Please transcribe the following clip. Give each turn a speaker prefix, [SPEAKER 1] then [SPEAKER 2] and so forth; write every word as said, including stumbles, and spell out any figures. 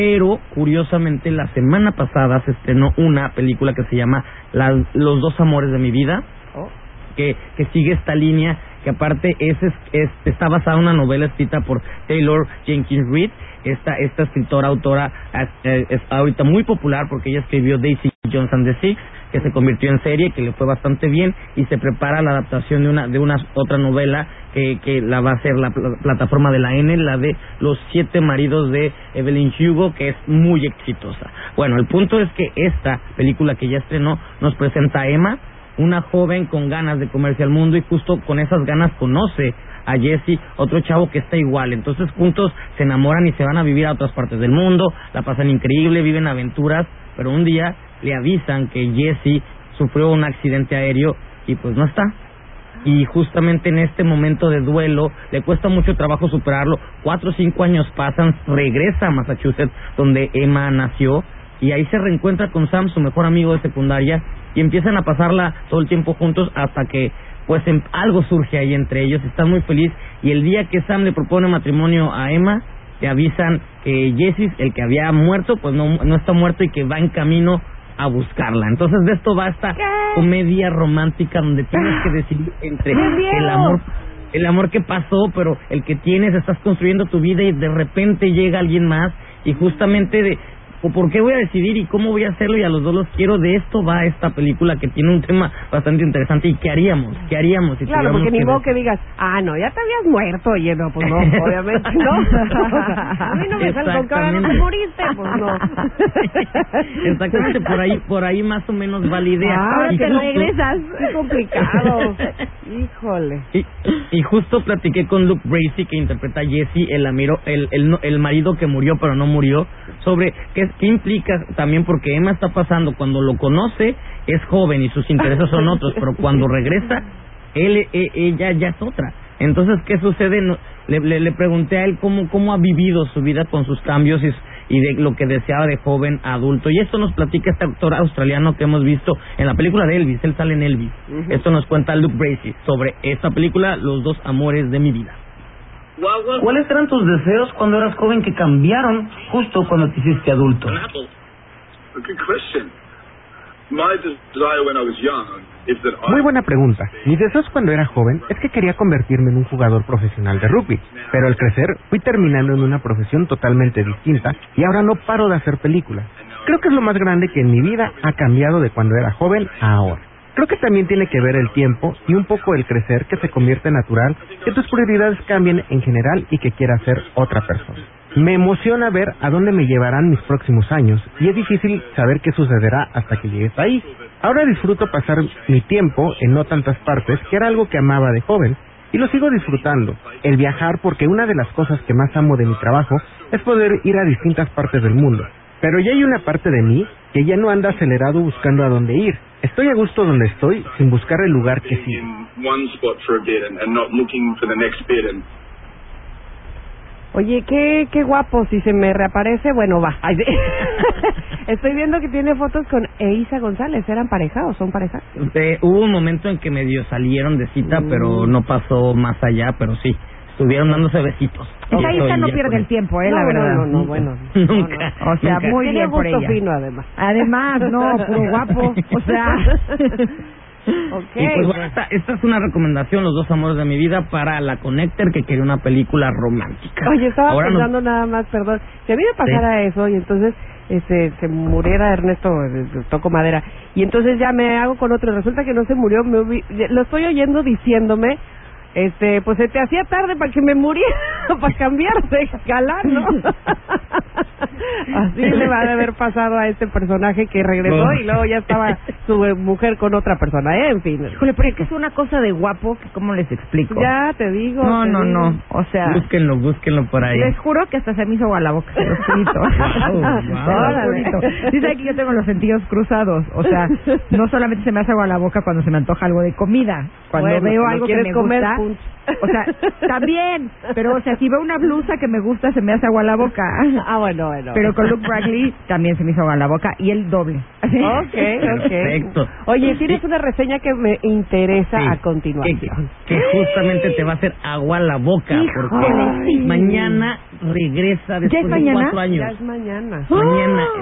[SPEAKER 1] Pero, curiosamente, la semana pasada se estrenó una película que se llama la, Los dos amores de mi vida, oh. que, que sigue esta línea, que aparte es, es, es está basada en una novela escrita por Taylor Jenkins Reid. Esta, esta escritora, autora, es, es ahorita muy popular porque ella escribió Daisy Jones and the Six, que se convirtió en serie, que le fue bastante bien, y se prepara la adaptación de una de una otra novela que, que la va a hacer la pl- plataforma de la N, la de Los siete maridos de Evelyn Hugo, que es muy exitosa. Bueno, el punto es que esta película que ya estrenó nos presenta a Emma, una joven con ganas de comerse al mundo, y justo con esas ganas conoce a Jesse, otro chavo que está igual. Entonces juntos se enamoran y se van a vivir a otras partes del mundo, la pasan increíble, viven aventuras, pero un día le avisan que Jesse sufrió un accidente aéreo y pues no está. Y justamente en este momento de duelo le cuesta mucho trabajo superarlo. Cuatro o cinco años pasan, regresa a Massachusetts, donde Emma nació, y ahí se reencuentra con Sam, su mejor amigo de secundaria, y empiezan a pasarla todo el tiempo juntos hasta que pues en, algo surge ahí entre ellos. Están muy felices, y el día que Sam le propone matrimonio a Emma, le avisan que Jesse, el que había muerto, pues no, no está muerto y que va en camino a buscarla. Entonces de esto va esta ¿Qué? comedia romántica donde tienes que decidir entre el amor el amor que pasó, pero el que tienes, estás construyendo tu vida y de repente llega alguien más, y justamente de o por qué voy a decidir y cómo voy a hacerlo, y a los dos los quiero. De esto va esta película, que tiene un tema bastante interesante. ¿Y qué haríamos? ¿Qué haríamos? Si
[SPEAKER 2] claro, porque ni modo que digas, ah, no, ya te habías muerto. Oye, no, pues no, obviamente no. A mí no me sale con que ahora no te moriste, pues no.
[SPEAKER 1] Exactamente, por ahí por ahí más o menos va la idea.
[SPEAKER 2] Ah, ahora te regresas. Qué complicado. Híjole.
[SPEAKER 1] Y, y justo platiqué con Luke Bracey, que interpreta a Jesse, el, amiro, el, el, el marido que murió pero no murió, sobre qué, qué implica también, porque Emma está pasando, cuando lo conoce es joven y sus intereses son otros, pero cuando regresa él, e, ella ya es otra. Entonces, ¿qué sucede? No, le, le, le pregunté a él cómo, cómo ha vivido su vida con sus cambios y, y de lo que deseaba de joven a adulto. Y esto nos platica este actor australiano que hemos visto en la película de Elvis. Él sale en Elvis. Uh-huh. Esto nos cuenta Luke Bracey sobre esta película, Los dos amores de mi vida.
[SPEAKER 3] ¿Cuáles eran tus deseos cuando eras joven que cambiaron justo cuando te hiciste adulto?
[SPEAKER 4] Muy buena pregunta. Mis deseos cuando era joven es que quería convertirme en un jugador profesional de rugby, pero al crecer fui terminando en una profesión totalmente distinta y ahora no paro de hacer películas. Creo que es lo más grande que en mi vida ha cambiado de cuando era joven a ahora. Creo que también tiene que ver el tiempo y un poco el crecer, que se convierte natural, que tus prioridades cambien en general y que quieras ser otra persona. Me emociona ver a dónde me llevarán mis próximos años, y es difícil saber qué sucederá hasta que llegues ahí. Ahora disfruto pasar mi tiempo en no tantas partes, que era algo que amaba de joven, y lo sigo disfrutando, el viajar, porque una de las cosas que más amo de mi trabajo es poder ir a distintas partes del mundo. Pero ya hay una parte de mí que ya no anda acelerado buscando a dónde ir. Estoy a gusto donde estoy, sin buscar el lugar que sigue.
[SPEAKER 2] Oye, qué qué guapo. Si se me reaparece, bueno, va. Ay, estoy viendo que tiene fotos con Eiza González. ¿Eran pareja o son pareja?
[SPEAKER 1] Eh, hubo un momento en que medio salieron de cita, mm. pero no pasó más allá, pero sí. Estuvieron dándose besitos.
[SPEAKER 5] Esa Isa no pierde el tiempo, eh,
[SPEAKER 2] no,
[SPEAKER 5] la verdad.
[SPEAKER 2] No, no, no, bueno.
[SPEAKER 1] Nunca.
[SPEAKER 5] No, no. O sea,
[SPEAKER 1] nunca.
[SPEAKER 5] muy
[SPEAKER 2] Tiene
[SPEAKER 5] bien por
[SPEAKER 2] gusto
[SPEAKER 5] ella.
[SPEAKER 2] fino, además.
[SPEAKER 5] Además, no, puro guapo. O sea.
[SPEAKER 2] Okay.
[SPEAKER 1] Y pues bueno, esta, esta es una recomendación, Los dos amores de mi vida, para la Connector, que quería una película romántica.
[SPEAKER 2] Oye, estaba
[SPEAKER 1] Ahora
[SPEAKER 2] pensando
[SPEAKER 1] nos...
[SPEAKER 2] nada más, perdón. Si a mí me pasara ¿Sí? eso y entonces este se muriera Ernesto, toco madera, y entonces ya me hago con otro, resulta que no se murió, me hubi... lo estoy oyendo diciéndome, este, pues se te hacía tarde para que me muriera, para cambiar de galán, ¿no? Así le va a haber pasado a este personaje que regresó no. y luego ya estaba su mujer con otra persona, ¿eh? En fin.
[SPEAKER 5] Híjole, pero es que es una cosa de guapo, que ¿cómo les explico?
[SPEAKER 2] Ya te digo.
[SPEAKER 5] No,
[SPEAKER 2] te
[SPEAKER 5] no,
[SPEAKER 2] digo.
[SPEAKER 5] no, o sea...
[SPEAKER 1] Búsquenlo, búsquenlo por ahí.
[SPEAKER 5] Les juro que hasta se me hizo agua la boca, se los jurito.
[SPEAKER 1] Wow, wow.
[SPEAKER 5] Dice que yo tengo los sentidos cruzados, o sea, no solamente se me hace agua la boca cuando se me antoja algo de comida, cuando
[SPEAKER 2] bueno,
[SPEAKER 5] veo algo que me
[SPEAKER 2] comer,
[SPEAKER 5] gusta...
[SPEAKER 2] punch.
[SPEAKER 5] O sea, también, pero o sea, si veo una blusa que me gusta, se me hace agua la boca.
[SPEAKER 2] Ah, bueno, bueno.
[SPEAKER 5] Pero con Luke Bradley también se me hizo agua la boca y el doble.
[SPEAKER 2] Ok, ok.
[SPEAKER 1] Perfecto.
[SPEAKER 2] Oye, tienes una reseña que me interesa
[SPEAKER 1] Sí,
[SPEAKER 2] a continuación.
[SPEAKER 1] Que, que justamente te va a hacer agua la boca,
[SPEAKER 5] Híjole,
[SPEAKER 1] porque
[SPEAKER 5] sí.
[SPEAKER 1] mañana regresa
[SPEAKER 5] ¿Ya es
[SPEAKER 1] después de
[SPEAKER 5] mañana?
[SPEAKER 1] cuatro años.
[SPEAKER 2] Ya es mañana.
[SPEAKER 1] Mañana.